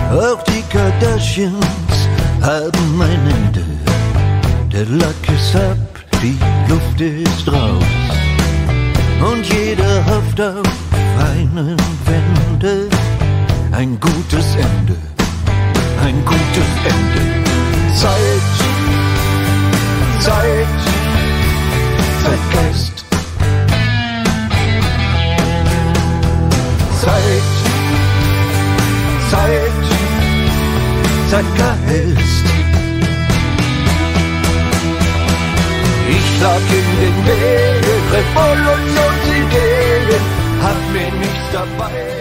Auch die Kardashians haben ein Ende. Der Lack ist ab, die Luft ist raus. Und jeder hofft auf eine Wende. Ein gutes Ende, ein gutes Ende. Zeit, Zeitgeist. Zeitgeist. Ich lag in den Wehen, Revolutionsideen, hab mir nichts dabei.